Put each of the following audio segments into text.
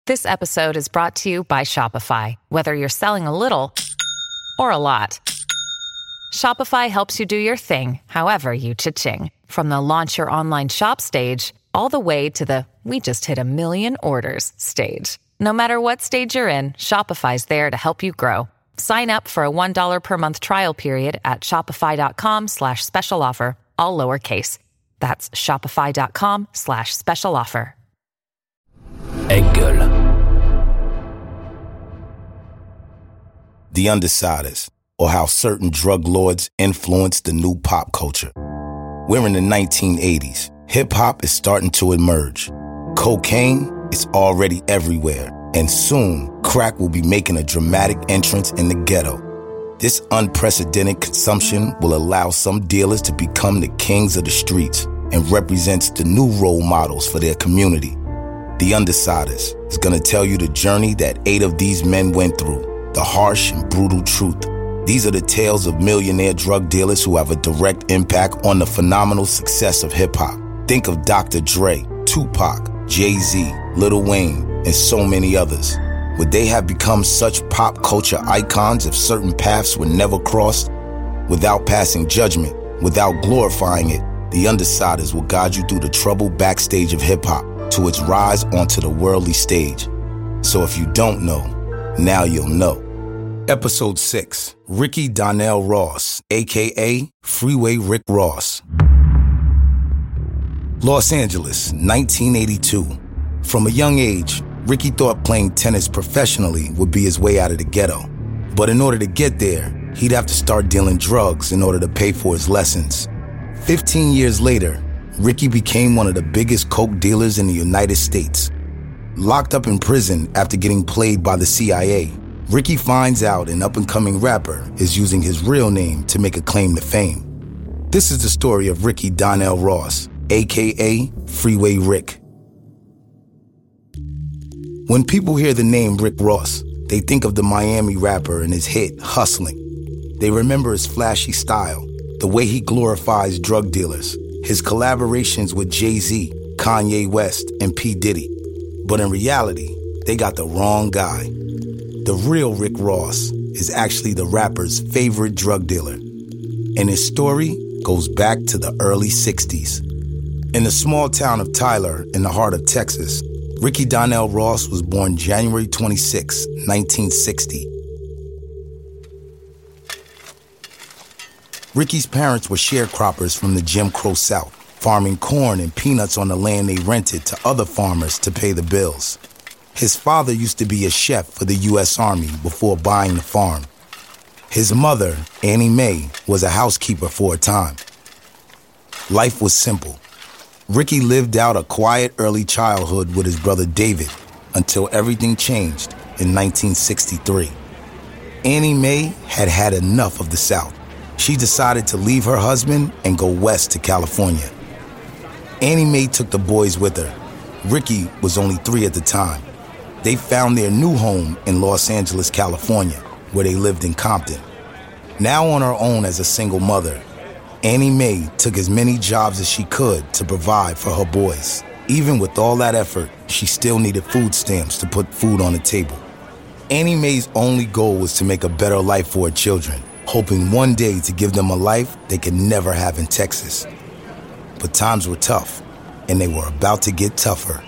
This episode is brought to you by Shopify. Whether you're selling a little or a lot, Shopify helps you do your thing, however you cha-ching. From the launch your online shop stage, all the way to the we just hit 1 million orders stage. No matter what stage you're in, Shopify's there to help you grow. Sign up for a $1 per month trial period at shopify.com/special offer, all lowercase. That's shopify.com/special offer. Egg Gueule. The Undeciders, or how certain drug lords influenced the new pop culture. We're in the 1980s. Hip-hop is starting to emerge. Cocaine is already everywhere, and soon, crack will be making a dramatic entrance in the ghetto. This unprecedented consumption will allow some dealers to become the kings of the streets and represents the new role models for their community. The Undeciders is going to tell you the journey that 8 of these men went through, the harsh and brutal truth. These are the tales of millionaire drug dealers who have a direct impact on the phenomenal success of hip-hop. Think of Dr. Dre, Tupac, Jay-Z, Lil Wayne, and so many others. Would they have become such pop culture icons if certain paths were never crossed? Without passing judgment, without glorifying it, the Undeciders will guide you through the troubled backstage of hip-hop to its rise onto the worldly stage. So if you don't know, now you'll know. Episode 6, Ricky Donnell Ross, a.k.a. Freeway Rick Ross. Los Angeles, 1982. From a young age, Ricky thought playing tennis professionally would be his way out of the ghetto. But in order to get there, he'd have to start dealing drugs in order to pay for his lessons. 15 years later, Ricky became one of the biggest coke dealers in the United States. Locked up in prison after getting played by the CIA, Ricky finds out an up-and-coming rapper is using his real name to make a claim to fame. This is the story of Ricky Donnell Ross, a.k.a. Freeway Rick. When people hear the name Rick Ross, they think of the Miami rapper and his hit, Hustling. They remember his flashy style, the way he glorifies drug dealers, his collaborations with Jay-Z, Kanye West, and P. Diddy. But in reality, they got the wrong guy. The real Rick Ross is actually the rapper's favorite drug dealer. And his story goes back to the early 60s. In the small town of Tyler, in the heart of Texas, Ricky Donnell Ross was born January 26, 1960. Ricky's parents were sharecroppers from the Jim Crow South, farming corn and peanuts on the land they rented to other farmers to pay the bills. His father used to be a chef for the U.S. Army before buying the farm. His mother, Annie Mae, was a housekeeper for a time. Life was simple. Ricky lived out a quiet early childhood with his brother David until everything changed in 1963. Annie Mae had had enough of the South. She decided to leave her husband and go west to California. Annie Mae took the boys with her. Ricky was only 3 at the time. They found their new home in Los Angeles, California, where they lived in Compton. Now on her own as a single mother, Annie Mae took as many jobs as she could to provide for her boys. Even with all that effort, she still needed food stamps to put food on the table. Annie Mae's only goal was to make a better life for her children, hoping one day to give them a life they could never have in Texas. But times were tough, and they were about to get tougher.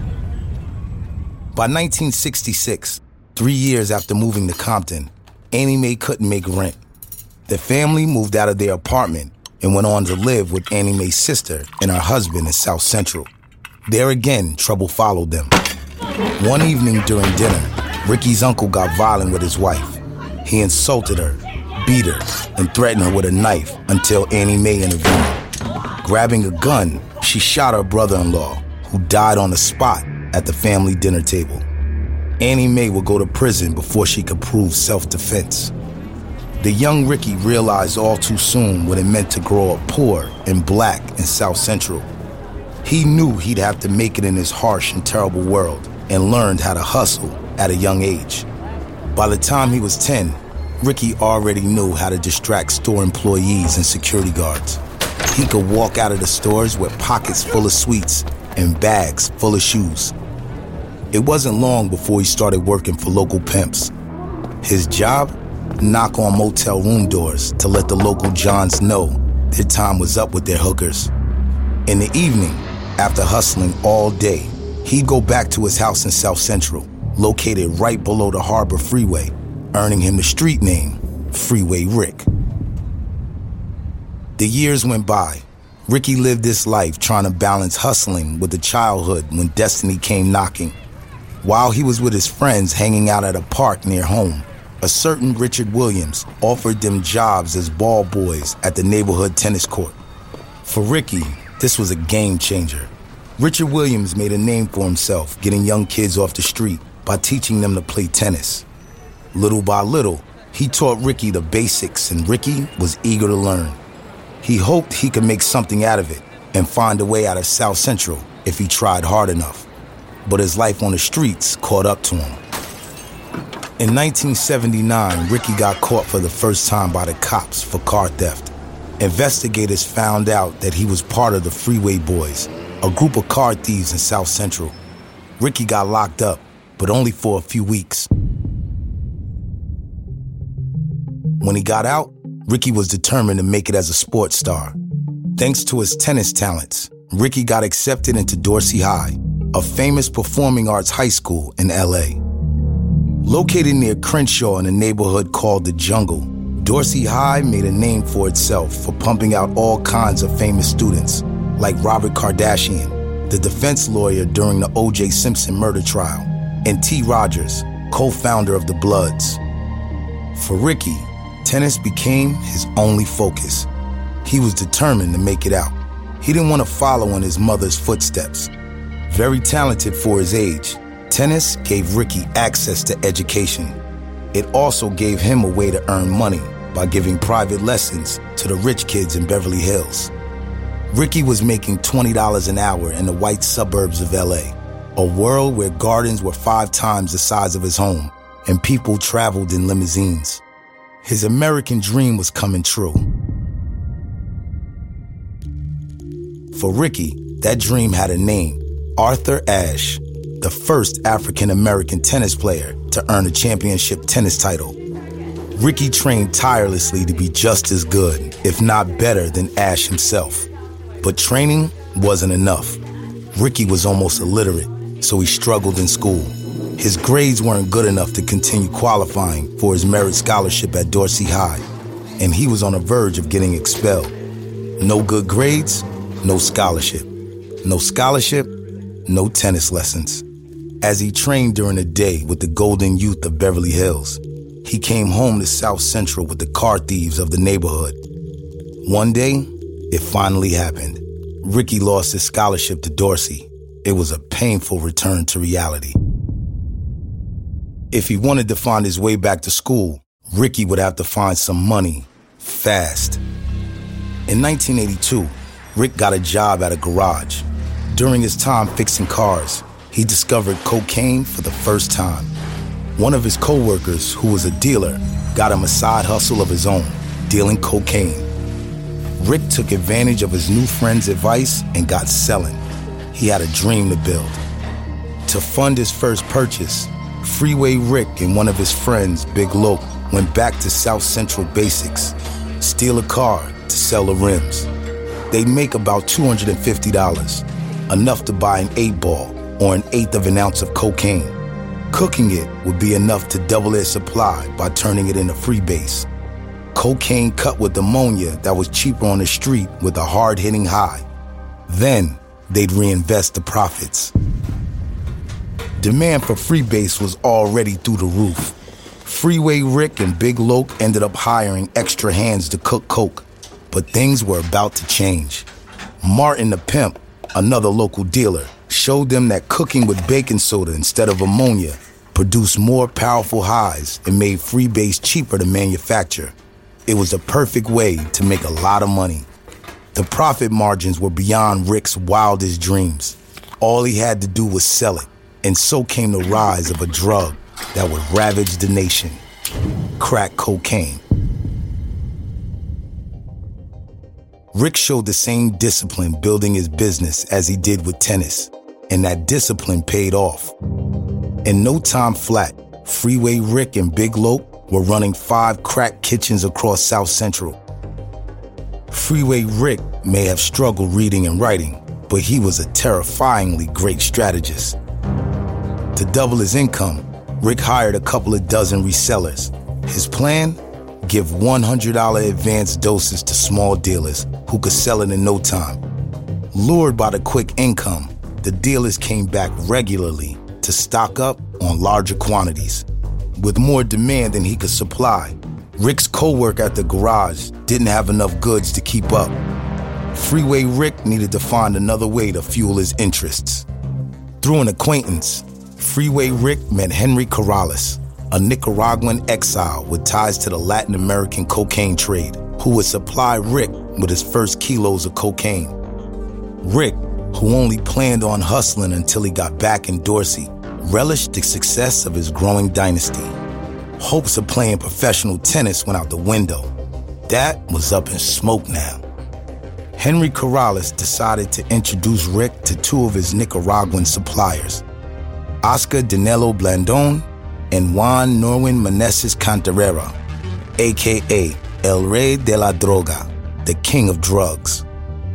By 1966, 3 years after moving to Compton, Annie Mae couldn't make rent. The family moved out of their apartment and went on to live with Annie Mae's sister and her husband in South Central. There again, trouble followed them. One evening during dinner, Ricky's uncle got violent with his wife. He insulted her, beat her, and threatened her with a knife until Annie Mae intervened. Grabbing a gun, she shot her brother-in-law, who died on the spot at the family dinner table. Annie Mae would go to prison before she could prove self-defense. The young Ricky realized all too soon what it meant to grow up poor and black in South Central. He knew he'd have to make it in this harsh and terrible world and learned how to hustle at a young age. By the time he was 10, Ricky already knew how to distract store employees and security guards. He could walk out of the stores with pockets full of sweets and bags full of shoes. It wasn't long before he started working for local pimps. His job? Knock on motel room doors to let the local Johns know their time was up with their hookers. In the evening, after hustling all day, he'd go back to his house in South Central, located right below the Harbor Freeway, earning him the street name, Freeway Rick. The years went by. Ricky lived this life trying to balance hustling with the childhood when destiny came knocking. While he was with his friends hanging out at a park near home, a certain Richard Williams offered them jobs as ball boys at the neighborhood tennis court. For Ricky, this was a game changer. Richard Williams made a name for himself getting young kids off the street by teaching them to play tennis. Little by little, he taught Ricky the basics, and Ricky was eager to learn. He hoped he could make something out of it and find a way out of South Central if he tried hard enough. But his life on the streets caught up to him. In 1979, Ricky got caught for the first time by the cops for car theft. Investigators found out that he was part of the Freeway Boys, a group of car thieves in South Central. Ricky got locked up, but only for a few weeks. When he got out, Ricky was determined to make it as a sports star. Thanks to his tennis talents, Ricky got accepted into Dorsey High, a famous performing arts high school in LA. Located near Crenshaw in a neighborhood called The Jungle, Dorsey High made a name for itself for pumping out all kinds of famous students, like Robert Kardashian, the defense lawyer during the O.J. Simpson murder trial, and T. Rogers, co-founder of the Bloods. For Ricky, tennis became his only focus. He was determined to make it out. He didn't want to follow in his mother's footsteps. Very talented for his age, tennis gave Ricky access to education. It also gave him a way to earn money by giving private lessons to the rich kids in Beverly Hills. Ricky was making $20 an hour in the white suburbs of LA, a world where gardens were 5 times the size of his home and people traveled in limousines. His American dream was coming true. For Ricky, that dream had a name: Arthur Ashe, the first African-American tennis player to earn a championship tennis title. Ricky trained tirelessly to be just as good, if not better, than Ashe himself. But training wasn't enough. Ricky was almost illiterate, so he struggled in school. His grades weren't good enough to continue qualifying for his merit scholarship at Dorsey High, and he was on the verge of getting expelled. No good grades, no scholarship. No scholarship, no tennis lessons. As he trained during the day with the Golden Youth of Beverly Hills, he came home to South Central with the car thieves of the neighborhood. One day, it finally happened. Ricky lost his scholarship to Dorsey. It was a painful return to reality. If he wanted to find his way back to school, Ricky would have to find some money, fast. In 1982, Rick got a job at a garage. During his time fixing cars, he discovered cocaine for the first time. One of his co-workers, who was a dealer, got him a side hustle of his own, dealing cocaine. Rick took advantage of his new friend's advice and got selling. He had a dream to build. To fund his first purchase, Freeway Rick and one of his friends, Big Loke, went back to South Central Basics, steal a car to sell the rims. They'd make about $250, enough to buy an 8-ball or 1/8 of an ounce of cocaine. Cooking it would be enough to double their supply by turning it into freebase. Cocaine cut with ammonia that was cheaper on the street with a hard-hitting high. Then they'd reinvest the profits. Demand for freebase was already through the roof. Freeway Rick and Big Loke ended up hiring extra hands to cook coke, but things were about to change. Martin the Pimp, another local dealer, showed them that cooking with baking soda instead of ammonia produced more powerful highs and made freebase cheaper to manufacture. It was a perfect way to make a lot of money. The profit margins were beyond Rick's wildest dreams. All he had to do was sell it, and so came the rise of a drug that would ravage the nation: crack cocaine. Rick showed the same discipline building his business as he did with tennis, and that discipline paid off. In no time flat, Freeway Rick and Big Lope were running 5 crack kitchens across South Central. Freeway Rick may have struggled reading and writing, but he was a terrifyingly great strategist. To double his income, Rick hired a couple of dozen resellers. His plan? Give $100 advance doses to small dealers who could sell it in no time. Lured by the quick income, the dealers came back regularly to stock up on larger quantities. With more demand than he could supply, Rick's co-worker at the garage didn't have enough goods to keep up. Freeway Rick needed to find another way to fuel his interests. Through an acquaintance, Freeway Rick met Henry Corrales, a Nicaraguan exile with ties to the Latin American cocaine trade, who would supply Rick with his first kilos of cocaine. Rick, who only planned on hustling until he got back in Dorsey, relished the success of his growing dynasty. Hopes of playing professional tennis went out the window. That was up in smoke now. Henry Corrales decided to introduce Rick to 2 of his Nicaraguan suppliers, Oscar Dinello Blandón and Juan Norwin Meneses Cantarera, a.k.a. El Rey de la Droga, the king of drugs.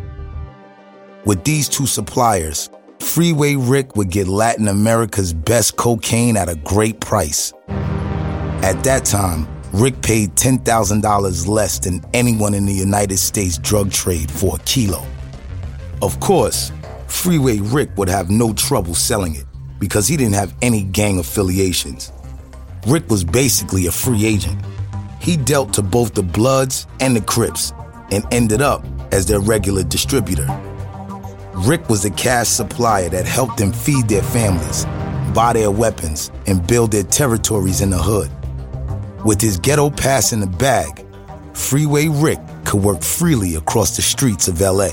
With these 2 suppliers, Freeway Rick would get Latin America's best cocaine at a great price. At that time, Rick paid $10,000 less than anyone in the United States drug trade for a kilo. Of course, Freeway Rick would have no trouble selling it because he didn't have any gang affiliations. Rick was basically a free agent. He dealt to both the Bloods and the Crips and ended up as their regular distributor. Rick was the cash supplier that helped them feed their families, buy their weapons, and build their territories in the hood. With his ghetto pass in the bag, Freeway Rick could work freely across the streets of LA.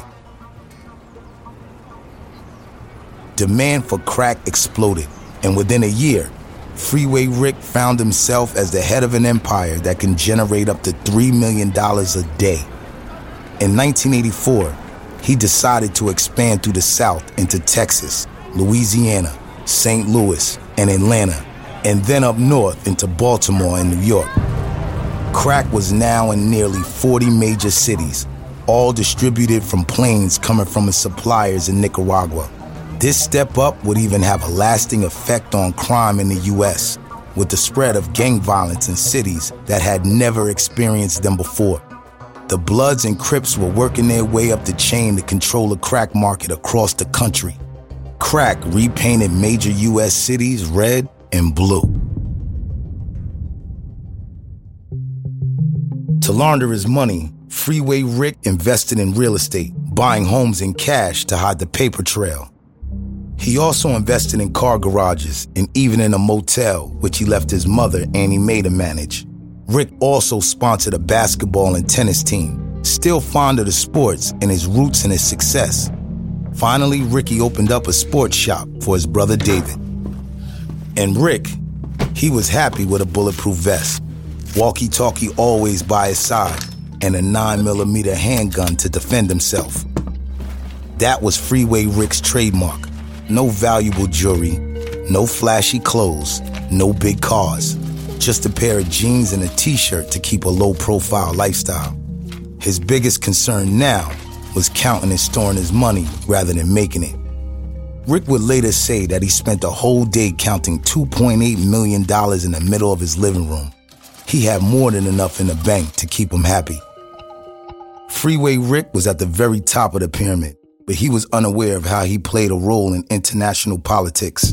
Demand for crack exploded, and within a year, Freeway Rick found himself as the head of an empire that can generate up to $3 million a day. In 1984, he decided to expand through the South into Texas, Louisiana, St. Louis, and Atlanta, and then up north into Baltimore and New York. Crack was now in nearly 40 major cities, all distributed from planes coming from his suppliers in Nicaragua. This step up would even have a lasting effect on crime in the U.S., with the spread of gang violence in cities that had never experienced them before. The Bloods and Crips were working their way up the chain to control the crack market across the country. Crack repainted major U.S. cities red and blue. To launder his money, Freeway Rick invested in real estate, buying homes in cash to hide the paper trail. He also invested in car garages and even in a motel, which he left his mother, Annie Mae, to manage. Rick also sponsored a basketball and tennis team, still fond of the sports and his roots in his success. Finally, Ricky opened up a sports shop for his brother David. And Rick, he was happy with a bulletproof vest, walkie-talkie always by his side, and a 9mm handgun to defend himself. That was Freeway Rick's trademark. No valuable jewelry, no flashy clothes, no big cars. Just a pair of jeans and a t-shirt to keep a low-profile lifestyle. His biggest concern now was counting and storing his money rather than making it. Rick would later say that he spent a whole day counting $2.8 million in the middle of his living room. He had more than enough in the bank to keep him happy. Freeway Rick was at the very top of the pyramid, but he was unaware of how he played a role in international politics.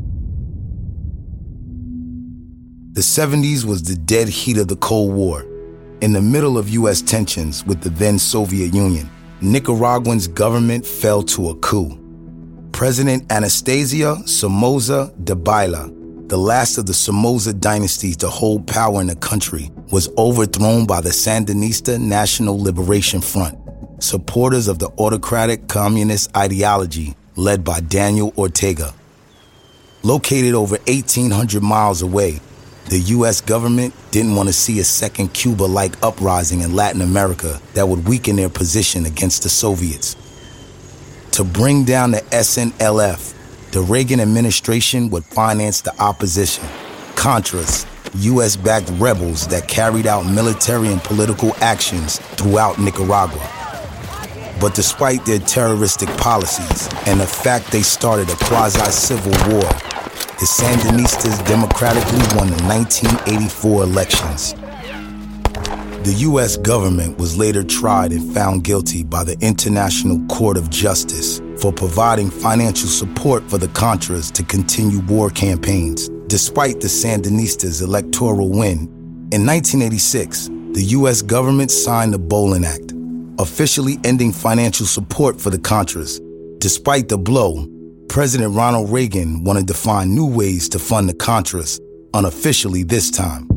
The 70s was the dead heat of the Cold War. In the middle of U.S. tensions with the then Soviet Union, Nicaragua's government fell to a coup. President Anastasia Somoza Debayle, the last of the Somoza dynasty to hold power in the country, was overthrown by the Sandinista National Liberation Front, supporters of the autocratic communist ideology led by Daniel Ortega. Located over 1,800 miles away, the U.S. government didn't want to see a second Cuba-like uprising in Latin America that would weaken their position against the Soviets. To bring down the SNLF, the Reagan administration would finance the opposition, Contras, U.S.-backed rebels that carried out military and political actions throughout Nicaragua. But despite their terroristic policies and the fact they started a quasi-civil war, the Sandinistas democratically won the 1984 elections. The U.S. government was later tried and found guilty by the International Court of Justice for providing financial support for the Contras to continue war campaigns, despite the Sandinistas' electoral win. In 1986, the U.S. government signed the Bolin Act, officially ending financial support for the Contras. Despite the blow, President Ronald Reagan wanted to find new ways to fund the Contras, unofficially this time.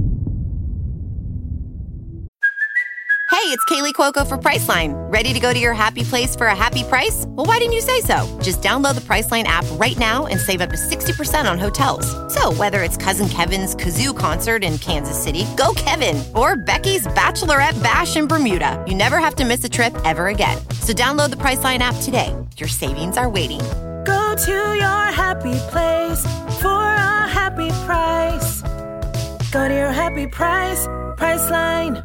Hey, it's Kaylee Cuoco for Priceline. Ready to go to your happy place for a happy price? Well, why didn't you say so? Just download the Priceline app right now and save up to 60% on hotels. So whether it's Cousin Kevin's Kazoo Concert in Kansas City, go Kevin, or Becky's Bachelorette Bash in Bermuda, you never have to miss a trip ever again. So download the Priceline app today. Your savings are waiting. Go to your happy place for a happy price. Go to your happy price, Priceline.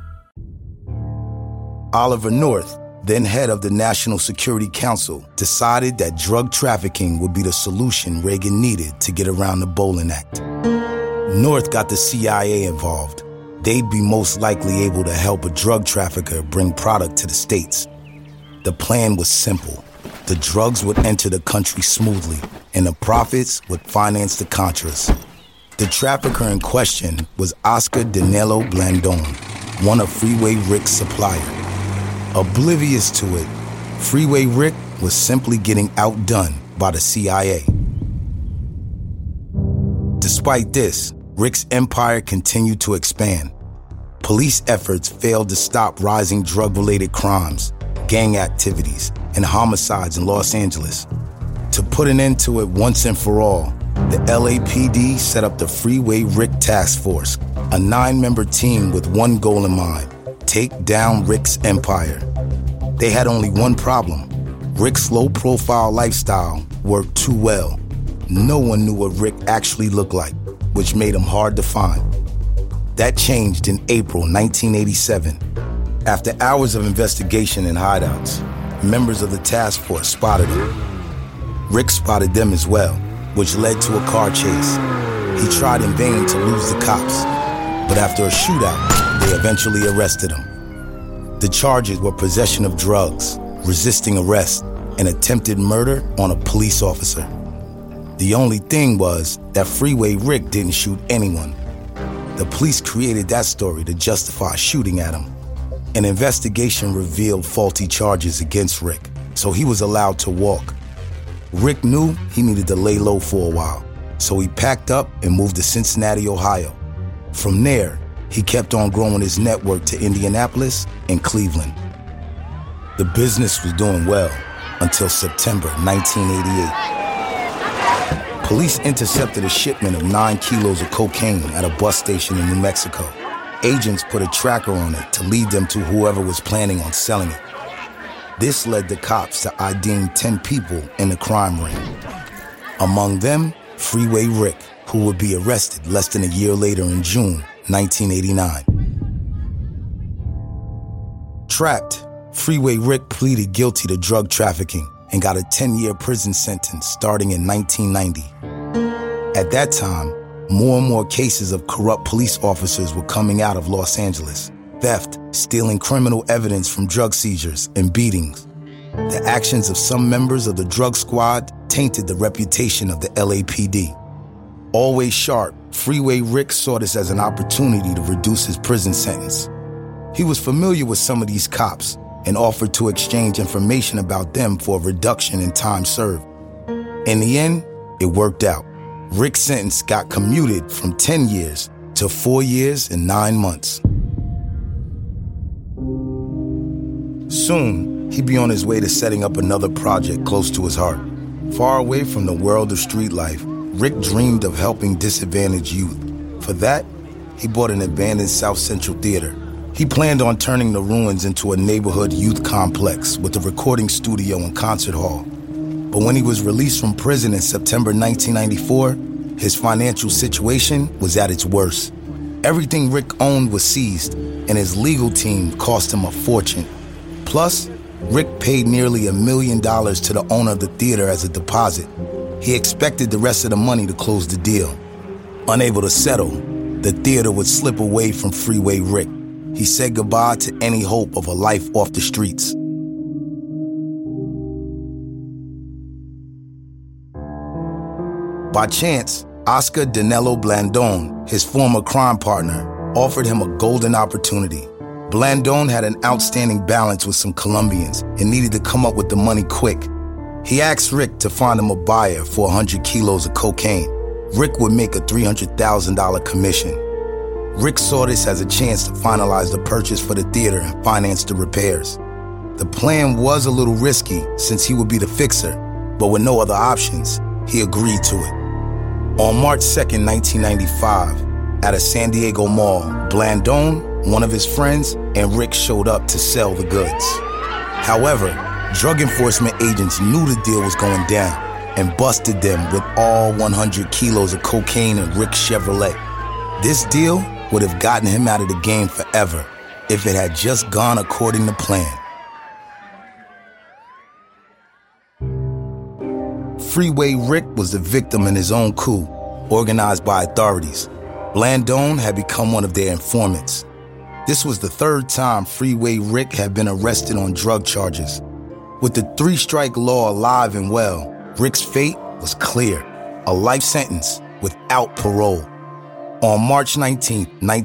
Oliver North, then head of the National Security Council, decided that drug trafficking would be the solution Reagan needed to get around the Bolin Act. North got the CIA involved. They'd be most likely able to help a drug trafficker bring product to the States. The plan was simple. The drugs would enter the country smoothly, and the profits would finance the Contras. The trafficker in question was Oscar Danilo Blandon, one of Freeway Rick's suppliers. Oblivious to it, Freeway Rick was simply getting outdone by the CIA. Despite this, Rick's empire continued to expand. Police efforts failed to stop rising drug-related crimes, gang activities, and homicides in Los Angeles. To put an end to it once and for all, the LAPD set up the Freeway Rick Task Force, a 9-member team with one goal in mind: take down Rick's empire. They had only one problem. Rick's low-profile lifestyle worked too well. No one knew what Rick actually looked like, which made him hard to find. That changed in April 1987. After hours of investigation in hideouts, members of the task force spotted him. Rick spotted them as well, which led to a car chase. He tried in vain to lose the cops, but after a shootout, they eventually arrested him. The charges were possession of drugs, resisting arrest, and attempted murder on a police officer. The only thing was that Freeway Rick didn't shoot anyone. The police created that story to justify shooting at him. An investigation revealed faulty charges against Rick, so he was allowed to walk. Rick knew he needed to lay low for a while, so he packed up and moved to Cincinnati, Ohio. From there, he kept on growing his network to Indianapolis and Cleveland. The business was doing well until September 1988. Police intercepted a shipment of 9 kilos of cocaine at a bus station in New Mexico. Agents put a tracker on it to lead them to whoever was planning on selling it. This led the cops to IDing 10 people in the crime ring. Among them, Freeway Rick, who would be arrested less than a year later in June 1989. Trapped, Freeway Rick pleaded guilty to drug trafficking and got a 10-year prison sentence starting in 1990. At that time, more and more cases of corrupt police officers were coming out of Los Angeles. Theft, stealing criminal evidence from drug seizures, and beatings. The actions of some members of the drug squad tainted the reputation of the LAPD. Always sharp, Freeway Rick saw this as an opportunity to reduce his prison sentence. He was familiar with some of these cops and offered to exchange information about them for a reduction in time served. In the end, it worked out. Rick's sentence got commuted from 10 years to 4 years and 9 months. Soon, he'd be on his way to setting up another project close to his heart. Far away from the world of street life, Rick dreamed of helping disadvantaged youth. For that, he bought an abandoned South Central theater. He planned on turning the ruins into a neighborhood youth complex with a recording studio and concert hall. But when he was released from prison in September 1994, his financial situation was at its worst. Everything Rick owned was seized, and his legal team cost him a fortune. Plus, Rick paid nearly $1 million to the owner of the theater as a deposit. He expected the rest of the money to close the deal. Unable to settle, the theater would slip away from Freeway Rick. He said goodbye to any hope of a life off the streets. By chance, Oscar Danilo Blandón, his former crime partner, offered him a golden opportunity. Blandón had an outstanding balance with some Colombians and needed to come up with the money quick. He asked Rick to find him a buyer for 100 kilos of cocaine. Rick would make a $300,000 commission. Rick saw this as a chance to finalize the purchase for the theater and finance the repairs. The plan was a little risky since he would be the fixer, but with no other options, he agreed to it. On March 2nd, 1995, at a San Diego mall, Blandón, one of his friends, and Rick showed up to sell the goods. However, drug enforcement agents knew the deal was going down and busted them with all 100 kilos of cocaine in Rick's Chevrolet. This deal would have gotten him out of the game forever if it had just gone according to plan. Freeway Rick was the victim in his own coup, organized by authorities. Blandón had become one of their informants. This was the third time Freeway Rick had been arrested on drug charges. With the three-strike law alive and well, Rick's fate was clear, a life sentence without parole. On March 19,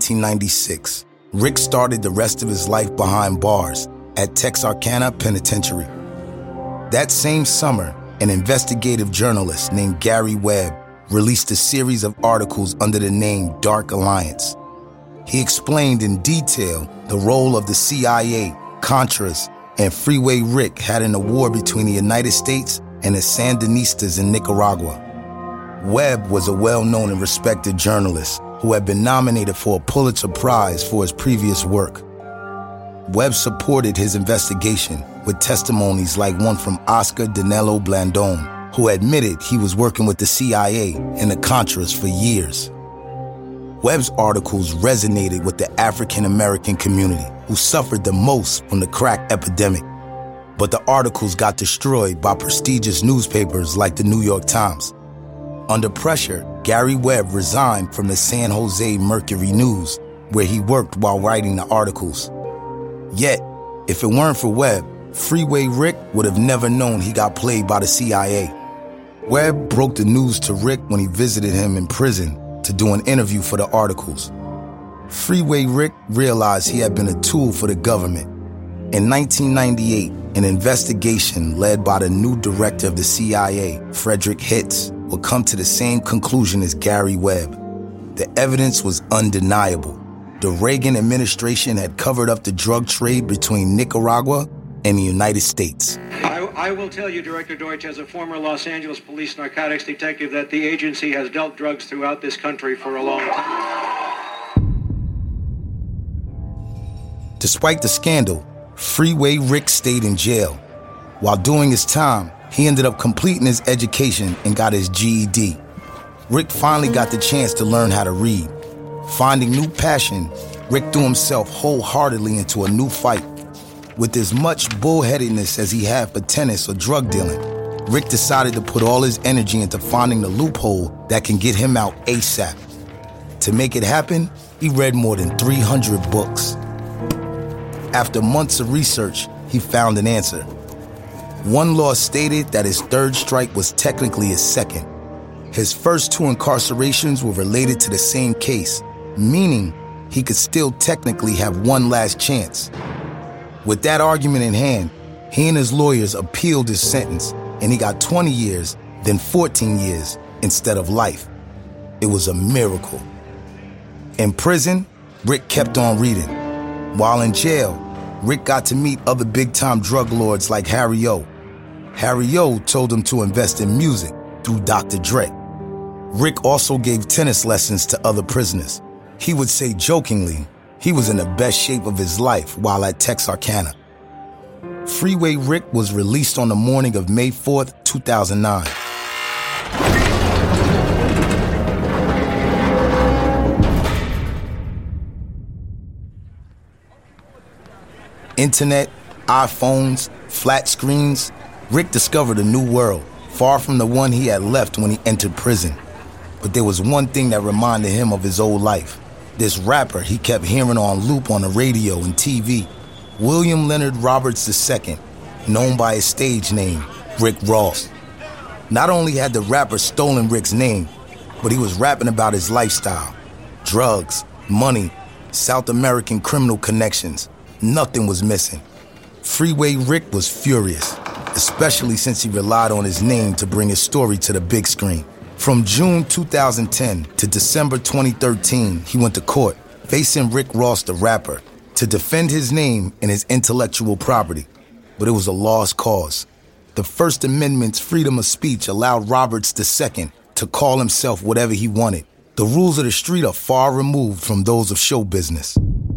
1996, Rick started the rest of his life behind bars at Texarkana Penitentiary. That same summer, an investigative journalist named Gary Webb released a series of articles under the name Dark Alliance. He explained in detail the role of the CIA, Contras, and Freeway Rick had in the war between the United States and the Sandinistas in Nicaragua. Webb was a well-known and respected journalist who had been nominated for a Pulitzer Prize for his previous work. Webb supported his investigation with testimonies like one from Oscar Danilo Blandón, who admitted he was working with the CIA and the Contras for years. Webb's articles resonated with the African-American community, who suffered the most from the crack epidemic. But the articles got destroyed by prestigious newspapers like the New York Times. Under pressure, Gary Webb resigned from the San Jose Mercury News, where he worked while writing the articles. Yet, if it weren't for Webb, Freeway Rick would have never known he got played by the CIA. Webb broke the news to Rick when he visited him in prison to do an interview for the articles. Freeway Rick realized he had been a tool for the government. In 1998, an investigation led by the new director of the CIA, Frederick Hitz, would come to the same conclusion as Gary Webb. The evidence was undeniable. The Reagan administration had covered up the drug trade between Nicaragua and the United States. I will tell you, Director Deutsch, as a former Los Angeles police narcotics detective, that the agency has dealt drugs throughout this country for a long time. Despite the scandal, Freeway Rick stayed in jail. While doing his time, he ended up completing his education and got his GED. Rick finally got the chance to learn how to read. Finding new passion, Rick threw himself wholeheartedly into a new fight. With as much bullheadedness as he had for tennis or drug dealing, Rick decided to put all his energy into finding the loophole that can get him out ASAP. To make it happen, he read more than 300 books. After months of research, he found an answer. One law stated that his third strike was technically his second. His first two incarcerations were related to the same case, meaning he could still technically have one last chance. With that argument in hand, he and his lawyers appealed his sentence, and he got 20 years, then 14 years, instead of life. It was a miracle. In prison, Rick kept on reading. While in jail, Rick got to meet other big-time drug lords like Harry O. Harry O told him to invest in music through Dr. Dre. Rick also gave tennis lessons to other prisoners. He would say jokingly, he was in the best shape of his life while at Texarkana. Freeway Rick was released on the morning of May 4th, 2009. Internet, iPhones, flat screens, Rick discovered a new world, far from the one he had left when he entered prison. But there was one thing that reminded him of his old life. This rapper he kept hearing on loop on the radio and TV, William Leonard Roberts II, known by his stage name, Rick Ross. Not only had the rapper stolen Rick's name, but he was rapping about his lifestyle. Drugs, money, South American criminal connections. Nothing was missing. Freeway Rick was furious, especially since he relied on his name to bring his story to the big screen. From June 2010 to December 2013, he went to court, facing Rick Ross, the rapper, to defend his name and his intellectual property. But it was a lost cause. The First Amendment's freedom of speech allowed Roberts II to call himself whatever he wanted. The rules of the street are far removed from those of show business.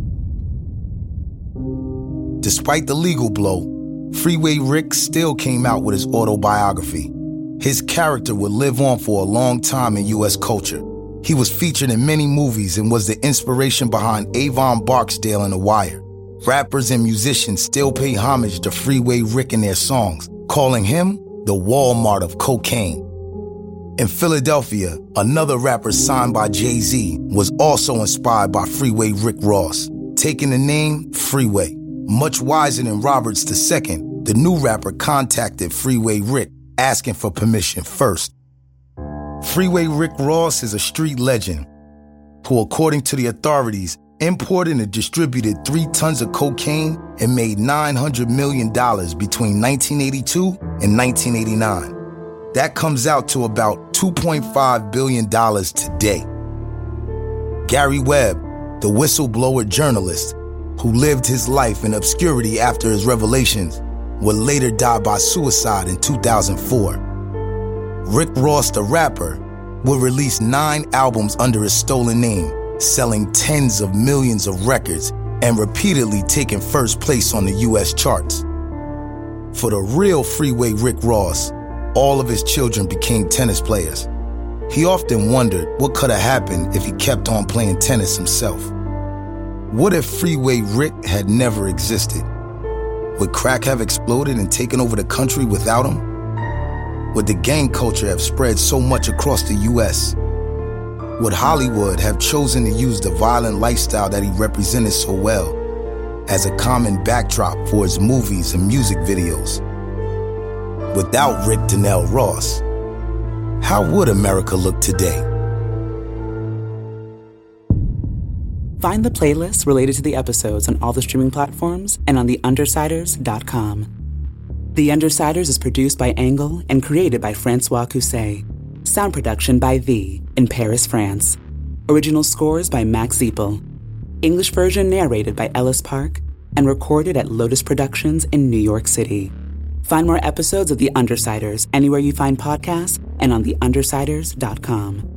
Despite the legal blow, Freeway Rick still came out with his autobiography. His character would live on for a long time in U.S. culture. He was featured in many movies and was the inspiration behind Avon Barksdale and The Wire. Rappers and musicians still pay homage to Freeway Rick in their songs, calling him the Walmart of cocaine. In Philadelphia, another rapper signed by Jay-Z was also inspired by Freeway Rick Ross, taking the name Freeway. Much wiser than Roberts II, the new rapper contacted Freeway Rick, asking for permission first. Freeway Rick Ross is a street legend who, according to the authorities, imported and distributed 3 tons of cocaine and made $900 million between 1982 and 1989. That comes out to about $2.5 billion today. Gary Webb, the whistleblower journalist who lived his life in obscurity after his revelations, would later die by suicide in 2004. Rick Ross, the rapper, would release 9 albums under his stolen name, selling tens of millions of records and repeatedly taking first place on the U.S. charts. For the real Freeway Rick Ross, all of his children became tennis players. He often wondered what could have happened if he kept on playing tennis himself. What if Freeway Rick had never existed? Would crack have exploded and taken over the country without him? Would the gang culture have spread so much across the U.S.? Would Hollywood have chosen to use the violent lifestyle that he represented so well as a common backdrop for his movies and music videos? Without Rick Donnell Ross, how would America look today? Find the playlists related to the episodes on all the streaming platforms and on theundersiders.com. The Undersiders is produced by Angle and created by Francois Cousset. Sound production by The in Paris, France. Original scores by Max Ziepel. English version narrated by Ellis Park and recorded at Lotus Productions in New York City. Find more episodes of The Undersiders anywhere you find podcasts and on theundersiders.com.